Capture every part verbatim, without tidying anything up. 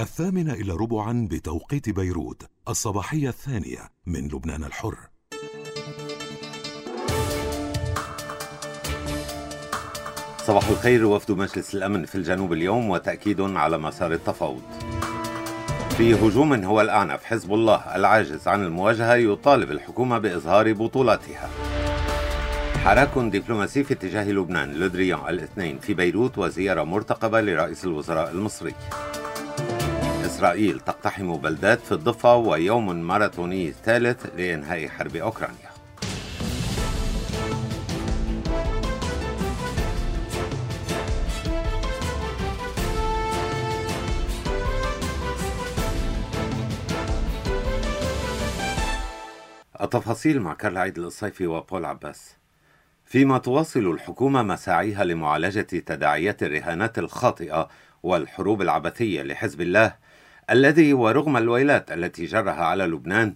الثامنة إلى ربعا بتوقيت بيروت، الصباحية الثانية من لبنان الحر. صباح الخير. وفد مجلس الأمن في الجنوب اليوم وتأكيد على مسار التفاوض. في هجوم هو الأعنف، حزب الله العاجز عن المواجهة يطالب الحكومة بإظهار بطولاتها. حراك دبلوماسي في اتجاه لبنان، لودريان الاثنين في بيروت وزيارة مرتقبة لرئيس الوزراء المصري. إسرائيل تقتحم بلدات في الضفة ويوم ماراثوني ثالث لإنهاء حرب أوكرانيا. التفاصيل مع كارل عيد الصيفي وبول عباس. فيما تواصل الحكومة مساعيها لمعالجة تداعيات الرهانات الخاطئة والحروب العبثية لحزب الله، الذي ورغم الويلات التي جرها على لبنان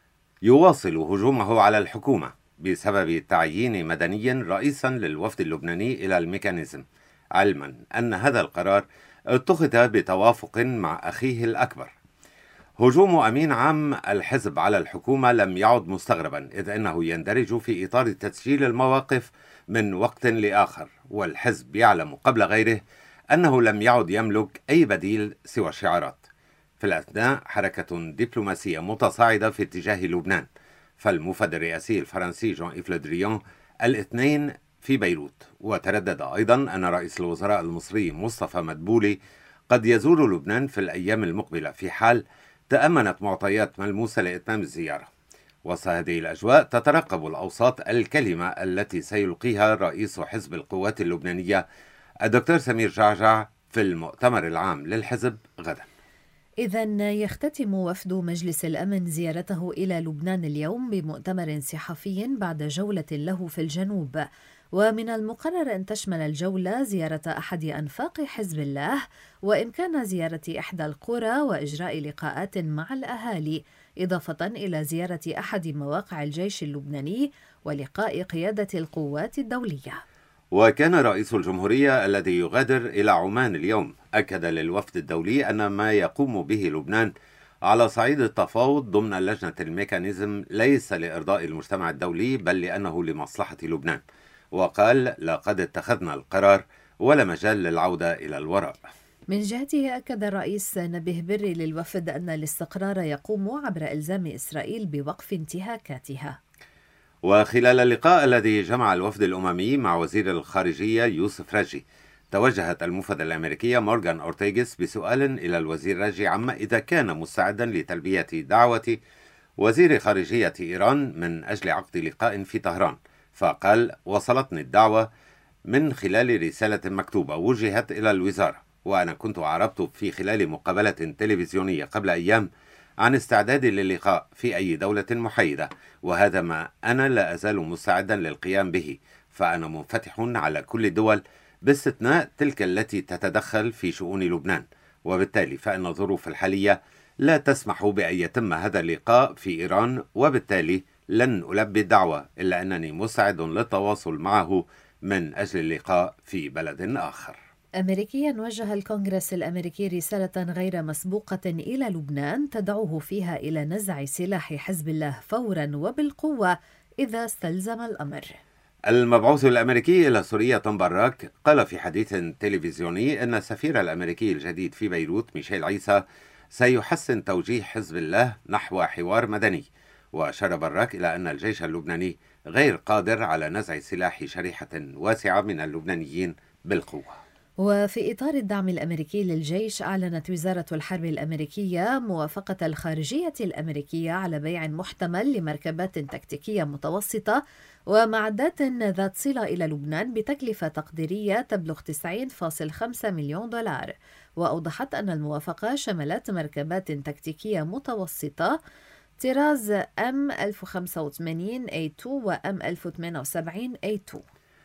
يواصل هجومه على الحكومة بسبب تعيين مدني رئيسا للوفد اللبناني إلى الميكانيزم، علما أن هذا القرار اتخذ بتوافق مع أخيه الأكبر. هجوم أمين عام الحزب على الحكومة لم يعد مستغربا، إذ أنه يندرج في إطار تسجيل المواقف من وقت لآخر، والحزب يعلم قبل غيره أنه لم يعد يملك أي بديل سوى الشعارات. في الأثناء حركة دبلوماسية متصاعدة في اتجاه لبنان، فالمفد الرئاسي الفرنسي جون إيف لودريان الاثنين في بيروت، وتردد أيضا أن رئيس الوزراء المصري مصطفى مدبولي قد يزور لبنان في الأيام المقبلة في حال تأمنت معطيات ملموسة لإتمام الزيارة. وسط هذه الأجواء تترقب الأوساط الكلمة التي سيلقيها رئيس حزب القوات اللبنانية الدكتور سمير جعجع في المؤتمر العام للحزب غدا. إذن يختتم وفد مجلس الأمن زيارته إلى لبنان اليوم بمؤتمر صحفي بعد جولة له في الجنوب، ومن المقرر أن تشمل الجولة زيارة أحد أنفاق حزب الله وإمكان زيارة إحدى القرى وإجراء لقاءات مع الأهالي، إضافة إلى زيارة أحد مواقع الجيش اللبناني ولقاء قيادة القوات الدولية. وكان رئيس الجمهورية الذي يغادر إلى عمان اليوم أكد للوفد الدولي أن ما يقوم به لبنان على صعيد التفاوض ضمن لجنة الميكانيزم ليس لإرضاء المجتمع الدولي، بل لأنه لمصلحة لبنان. وقال: لقد اتخذنا القرار ولا مجال للعودة إلى الوراء. من جهته أكد الرئيس نبيه بري للوفد أن الاستقرار يقوم عبر إلزام إسرائيل بوقف انتهاكاتها. وخلال اللقاء الذي جمع الوفد الأممي مع وزير الخارجية يوسف راجي، توجهت المفوضة الأمريكية مورغان أورتيغيس بسؤال إلى الوزير راجي عما إذا كان مستعدا لتلبية دعوة وزير خارجية إيران من أجل عقد لقاء في طهران. فقال: وصلتني الدعوة من خلال رسالة مكتوبة وجهت إلى الوزارة، وأنا كنت أعربت في خلال مقابلة تلفزيونية قبل أيام عن استعدادي للقاء في أي دولة محايدة، وهذا ما أنا لا أزال مستعدا للقيام به، فأنا منفتح على كل الدول باستثناء تلك التي تتدخل في شؤون لبنان، وبالتالي فإن الظروف الحالية لا تسمح بأن يتم هذا اللقاء في إيران، وبالتالي لن ألبي الدعوة، إلا أنني مستعد للتواصل معه من أجل اللقاء في بلد آخر. أمريكيا وجه الكونغرس الأمريكي رسالة غير مسبوقة إلى لبنان تدعوه فيها إلى نزع سلاح حزب الله فورا وبالقوة إذا استلزم الأمر. المبعوث الأمريكي إلى سوريا توم باراك قال في حديث تلفزيوني أن السفير الأمريكي الجديد في بيروت ميشيل عيسى سيحسن توجيه حزب الله نحو حوار مدني. وأشار باراك إلى أن الجيش اللبناني غير قادر على نزع سلاح شريحة واسعة من اللبنانيين بالقوة. وفي إطار الدعم الأمريكي للجيش، أعلنت وزارة الحرب الأمريكية موافقة الخارجية الأمريكية على بيع محتمل لمركبات تكتيكية متوسطة ومعدات ذات صلة إلى لبنان بتكلفة تقديرية تبلغ تسعين فاصلة خمسة مليون دولار. وأوضحت أن الموافقة شملت مركبات تكتيكية متوسطة طراز إم ألف وخمسة وثمانين إيه اثنين و إم ألف وثمانية وسبعين إيه اثنين.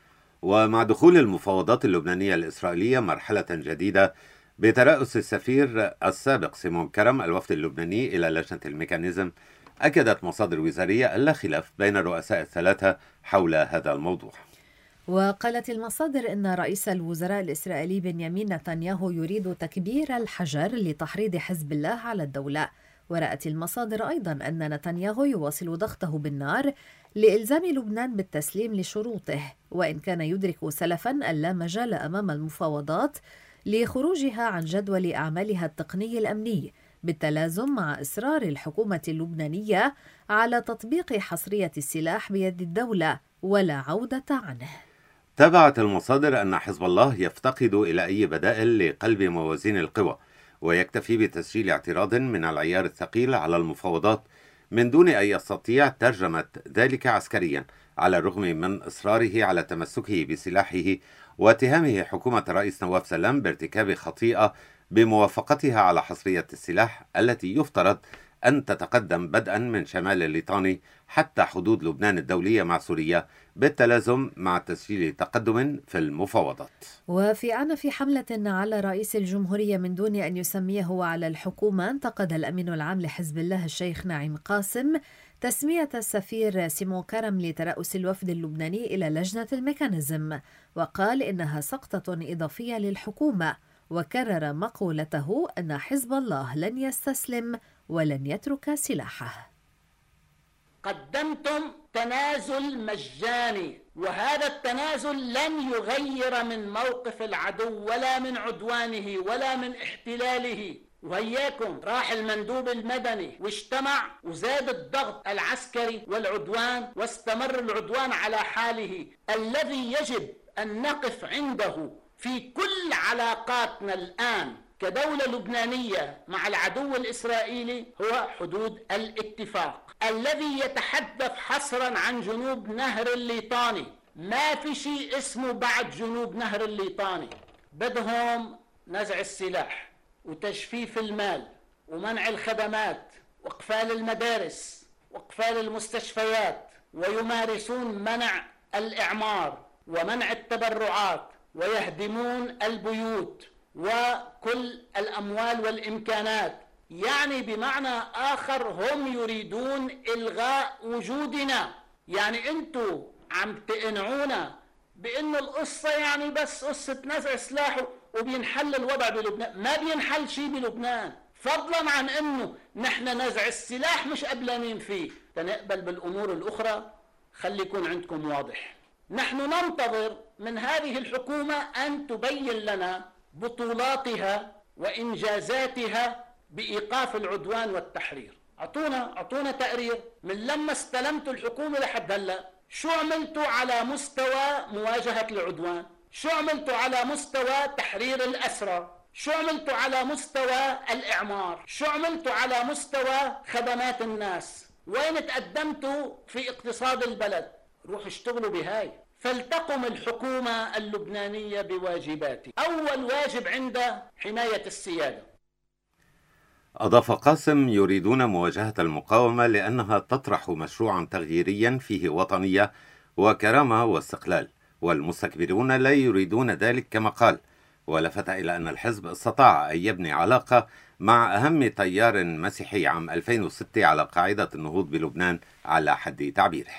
ومع دخول المفاوضات اللبنانية الإسرائيلية مرحلة جديدة بترأس السفير السابق سيمون كرم الوفد اللبناني إلى لجنة الميكانيزم، أكدت مصادر وزارية ألا خلاف بين الرؤساء الثلاثة حول هذا الموضوع. وقالت المصادر إن رئيس الوزراء الإسرائيلي بنيامين نتنياهو يريد تكبير الحجر لتحريض حزب الله على الدولة. ورأت المصادر أيضا أن نتنياهو يواصل ضغطه بالنار لإلزام لبنان بالتسليم لشروطه، وإن كان يدرك سلفا أن لا مجال أمام المفاوضات لخروجها عن جدول أعمالها التقني الأمني، بالتلازم مع إصرار الحكومة اللبنانية على تطبيق حصرية السلاح بيد الدولة ولا عودة عنه. تابعت المصادر أن حزب الله يفتقد إلى أي بدائل لقلب موازين القوى، ويكتفي بتسجيل اعتراض من العيار الثقيل على المفاوضات من دون أن يستطيع ترجمة ذلك عسكريا، على الرغم من إصراره على تمسكه بسلاحه واتهامه حكومة الرئيس نواف سلام بارتكاب خطيئة بموافقتها على حصرية السلاح التي يفترض أن تتقدم بدءا من شمال الليطاني حتى حدود لبنان الدولية مع سوريا، بالتلازم مع تسجيل تقدم في المفاوضات. وفي عنف حملة على رئيس الجمهورية من دون أن يسميه على الحكومة، انتقد الأمين العام لحزب الله الشيخ ناعم قاسم تسمية السفير سيمون كرم لترأس الوفد اللبناني إلى لجنة الميكانيزم، وقال إنها سقطة إضافية للحكومة، وكرر مقولته أن حزب الله لن يستسلم ولن يترك سلاحه. قدمتم تنازل مجاني، وهذا التنازل لن يغير من موقف العدو ولا من عدوانه ولا من احتلاله. وهياكم راح المندوب المدني واجتمع وزاد الضغط العسكري والعدوان، واستمر العدوان على حاله. الذي يجب أن نقف عنده في كل علاقاتنا الآن كدولة لبنانية مع العدو الإسرائيلي هو حدود الاتفاق الذي يتحدث حصرا عن جنوب نهر الليطاني. ما في شيء اسمه بعد جنوب نهر الليطاني. بدهم نزع السلاح وتجفيف المال ومنع الخدمات وإقفال المدارس وإقفال المستشفيات، ويمارسون منع الإعمار ومنع التبرعات، ويهدمون البيوت وكل الأموال والإمكانات. يعني بمعنى آخر هم يريدون إلغاء وجودنا. يعني أنتوا عم تقنعونا بأنه القصة يعني بس قصة نزع سلاح وبينحل الوضع بلبنان. ما بينحل شيء بلبنان، فضلا عن أنه نحن نزع السلاح مش قبلانين فيه، تنقبل بالأمور الأخرى. خلي يكون عندكم واضح، نحن ننتظر من هذه الحكومة أن تبين لنا بطولاتها وإنجازاتها بإيقاف العدوان والتحرير. أعطونا أعطونا تقرير من لما استلمتوا الحكومة لحد هلا، شو عملتوا على مستوى مواجهة العدوان؟ شو عملتوا على مستوى تحرير الأسرى؟ شو عملتوا على مستوى الإعمار؟ شو عملتوا على مستوى خدمات الناس؟ وين تقدمتوا في اقتصاد البلد؟ روحوا اشتغلوا بهاي. فلتقم الحكومة اللبنانية بواجباتها. أول واجب عندها حماية السيادة. أضاف قاسم: يريدون مواجهة المقاومة لأنها تطرح مشروعا تغييريا فيه وطنية وكرامة واستقلال، والمستكبرون لا يريدون ذلك كما قال. ولفت إلى أن الحزب استطاع أن يبني علاقة مع أهم تيار مسيحي عام ألفين وستة على قاعدة النهوض بلبنان على حد تعبيره.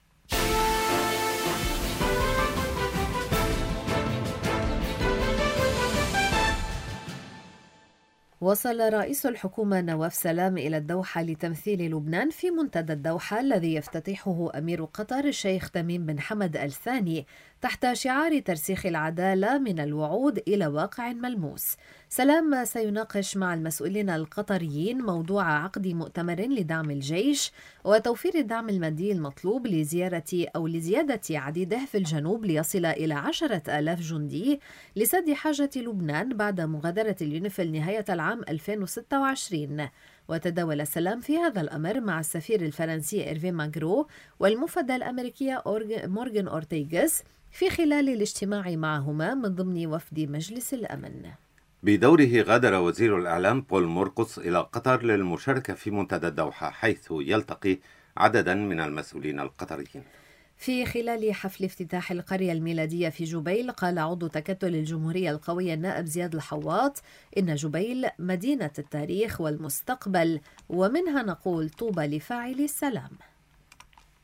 وصل رئيس الحكومة نواف سلام إلى الدوحة لتمثيل لبنان في منتدى الدوحة الذي يفتتحه أمير قطر الشيخ تميم بن حمد آل ثاني تحت شعار ترسيخ العدالة من الوعود إلى واقع ملموس. سلام سيناقش مع المسؤولين القطريين موضوع عقد مؤتمر لدعم الجيش وتوفير الدعم المادي المطلوب لزيارة أو لزيادة عديده في الجنوب ليصل إلى عشرة آلاف جندي لسد حاجة لبنان بعد مغادرة اليونيفيل نهاية العام ألفين وستة وعشرين. وتداول سلام في هذا الأمر مع السفير الفرنسي إيرفي ماغرو والمفدى الأمريكي مورغان أورتيغاس في خلال الاجتماع معهما من ضمن وفد مجلس الأمن. بدوره غادر وزير الإعلام بول مورقس إلى قطر للمشاركة في منتدى الدوحة، حيث يلتقي عددا من المسؤولين القطريين. في خلال حفل افتتاح القرية الميلادية في جبيل، قال عضو تكتل الجمهورية القوية النائب زياد الحواط إن جبيل مدينة التاريخ والمستقبل، ومنها نقول طوبى لفاعل السلام.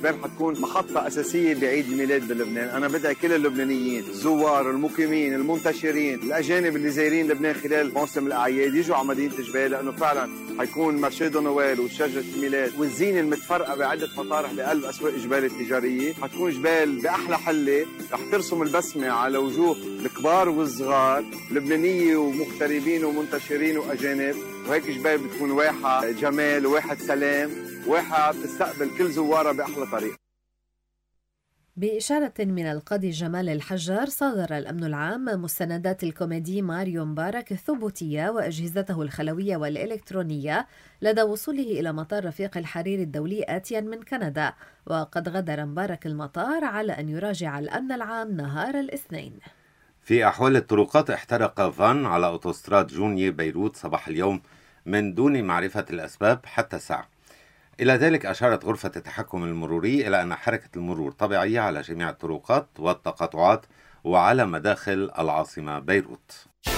جبال حتكون محطة أساسية بعيد الميلاد بلبنان. أنا بدعي كل اللبنانيين، الزوار، المقيمين، المنتشرين، الأجانب اللي زايرين لبنان خلال موسم الأعياد يجوا على مدينة جبال، لأنه فعلا حيكون مارشيه نويل وشجرة الميلاد والزينة المتفرقة بعدة مطارح بقلب أسواق جبال التجارية. حتكون جبال بأحلى حلة رح ترسم البسمة على وجوه الكبار والصغار، لبنانية ومغتربين ومنتشرين وأجانب. وهيك جبال بتكون واحد جمال وواحد سلام، واحد تستقبل كل زوارة بأحلى طريقة. بإشارة من القاضي جمال الحجار، صادر الأمن العام مستندات الكوميدي ماريو مبارك الثبوتية وأجهزته الخلوية والإلكترونية لدى وصوله إلى مطار رفيق الحريري الدولي آتيا من كندا. وقد غادر مبارك المطار على أن يراجع الأمن العام نهار الاثنين. في أحوال الطرقات، احترق فان على أوتوستراد جوني بيروت صباح اليوم من دون معرفة الأسباب حتى الساعة. إلى ذلك أشارت غرفة التحكم المروري إلى أن حركة المرور طبيعية على جميع الطرقات والتقاطعات وعلى مداخل العاصمة بيروت.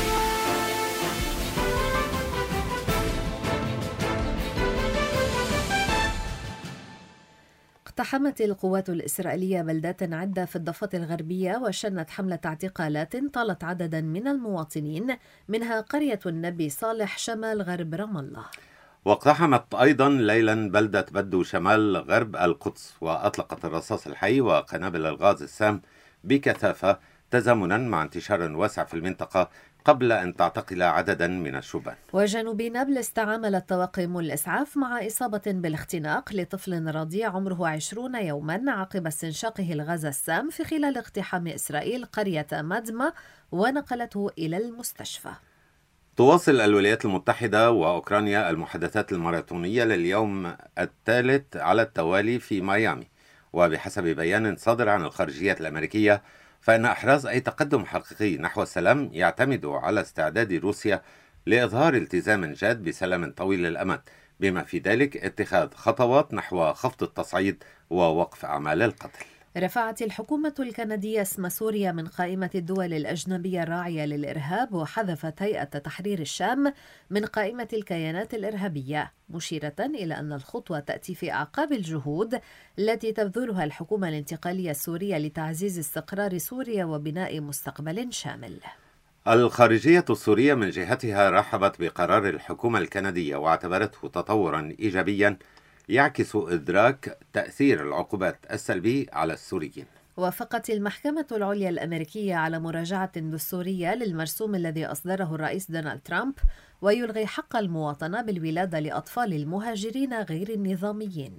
اقتحمت القوات الإسرائيلية بلدات عدة في الضفة الغربية وشنت حملة اعتقالات طالت عددا من المواطنين، منها قرية النبي صالح شمال غرب رام الله. واقتحمت أيضا ليلا بلدة بدو شمال غرب القدس، وأطلقت الرصاص الحي وقنابل الغاز السام بكثافة تزامنا مع انتشار واسع في المنطقة قبل أن تعتقل عددا من الشبان. وجنوب نابلس تعاملت طواقم الإسعاف مع إصابة بالاختناق لطفل رضيع عمره عشرون يوما عقب استنشاقه الغاز السام في خلال اقتحام إسرائيل قرية مدمة ونقلته إلى المستشفى. تواصل الولايات المتحدة وأوكرانيا المحادثات الماراثونية لليوم الثالث على التوالي في ميامي، وبحسب بيان صادر عن الخارجية الأمريكية فإن إحراز أي تقدم حقيقي نحو السلام يعتمد على استعداد روسيا لإظهار التزام جاد بسلام طويل الأمد، بما في ذلك اتخاذ خطوات نحو خفض التصعيد ووقف أعمال القتل. رفعت الحكومة الكندية اسم سوريا من قائمة الدول الأجنبية الراعية للإرهاب، وحذفت هيئة تحرير الشام من قائمة الكيانات الإرهابية، مشيرة إلى أن الخطوة تأتي في أعقاب الجهود التي تبذلها الحكومة الانتقالية السورية لتعزيز استقرار سوريا وبناء مستقبل شامل. الخارجية السورية من جهتها رحبت بقرار الحكومة الكندية واعتبرته تطورا إيجابيا يعكس إدراك تأثير العقوبات السلبي على السوريين. وافقت المحكمة العليا الأمريكية على مراجعة دستورية للمرسوم الذي أصدره الرئيس دونالد ترامب ويلغي حق المواطنة بالولادة لأطفال المهاجرين غير النظاميين.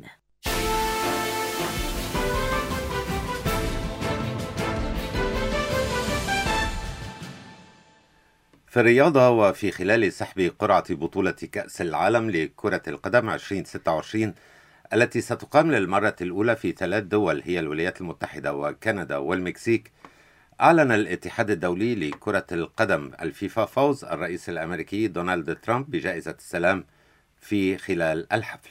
في الرياضة، وفي خلال سحب قرعة بطولة كأس العالم لكرة القدم ألفين وستة وعشرين التي ستقام للمرة الأولى في ثلاث دول هي الولايات المتحدة وكندا والمكسيك، أعلن الاتحاد الدولي لكرة القدم الفيفا فوز الرئيس الأمريكي دونالد ترامب بجائزة السلام في خلال الحفل.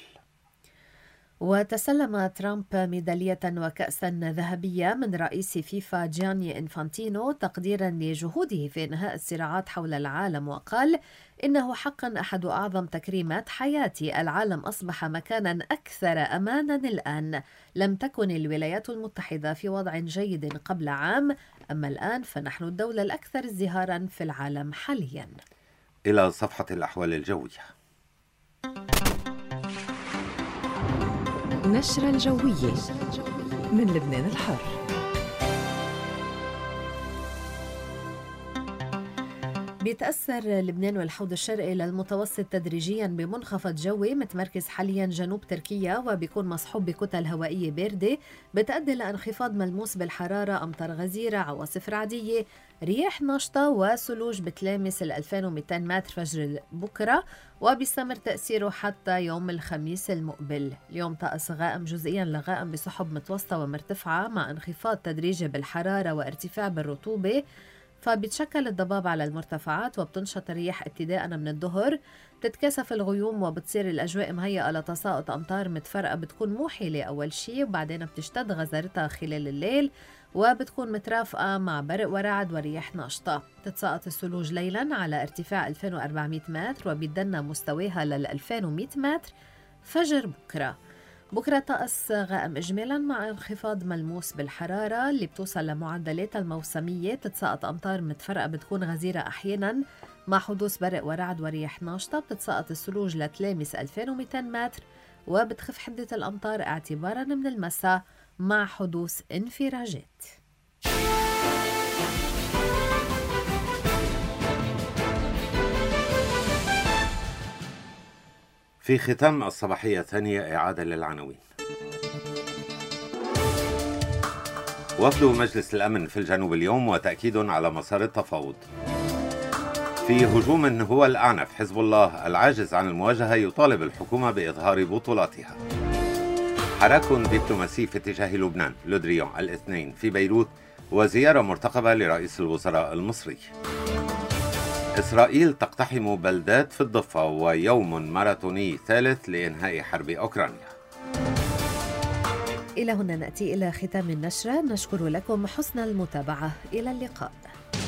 وتسلم ترامب ميدالية وكأسا ذهبية من رئيس فيفا جياني إنفانتينو تقديرا لجهوده في إنهاء الصراعات حول العالم، وقال إنه حقا أحد أعظم تكريمات حياتي. العالم أصبح مكانا أكثر أمانا الآن. لم تكن الولايات المتحدة في وضع جيد قبل عام، أما الآن فنحن الدولة الأكثر ازدهارا في العالم حاليا. إلى صفحة الأحوال الجوية. نشرة الجوية من لبنان الحر. بيتأثر لبنان والحوض الشرقي للمتوسط تدريجيا بمنخفض جوي متمركز حاليا جنوب تركيا، وبيكون مصحوب بكتل هوائية باردة بتؤدي لانخفاض ملموس بالحرارة، أمطار غزيرة، عواصف رعدية، رياح نشطة وثلوج بتلامس ال ألفين ومئتين متر فجر بكرة، وبيستمر تأثيره حتى يوم الخميس المقبل. اليوم طقس غائم جزئيا لغائم بسحب متوسطة ومرتفعة مع انخفاض تدريجي بالحرارة وارتفاع بالرطوبة، فبتشكل الضباب على المرتفعات وبتنشط الرياح ابتداء من الظهر، بتتكثف الغيوم وبتصير الأجواء مهيئة لتساقط أمطار متفرقة بتكون موحلة أول شيء، وبعدين بتشتد غزارتها خلال الليل وبتكون مترافقة مع برق ورعد ورياح ناشطة. تتساقط الثلوج ليلا على ارتفاع ألفين وأربعمئة متر وبيتدنى مستواها لل ألفين ومئة متر فجر بكرة. بكرة طقس غائم إجمالا مع انخفاض ملموس بالحرارة اللي بتوصل لمعدلاتها الموسمية. بتتساقط أمطار متفرقة بتكون غزيرة أحيانا مع حدوث برق ورعد ورياح ناشطة. بتتساقط الثلوج لتلامس ألفين ومئتين متر، وبتخف حدة الأمطار اعتبارا من المساء مع حدوث انفراجات. في ختام الصباحية الثانية إعادة للعناوين. وفد مجلس الأمن في الجنوب اليوم وتأكيد على مسار التفاوض. في هجوم هو الأعنف، حزب الله العاجز عن المواجهة يطالب الحكومة بإظهار بطولاتها. حراك دبلوماسي في اتجاه لبنان، لودريون الاثنين في بيروت، وزيارة مرتقبة لرئيس الوزراء المصري. إسرائيل تقتحم بلدات في الضفة، ويوم ماراثوني ثالث لإنهاء حرب أوكرانيا. إلى هنا نأتي إلى ختام النشرة، نشكر لكم حسن المتابعة، إلى اللقاء.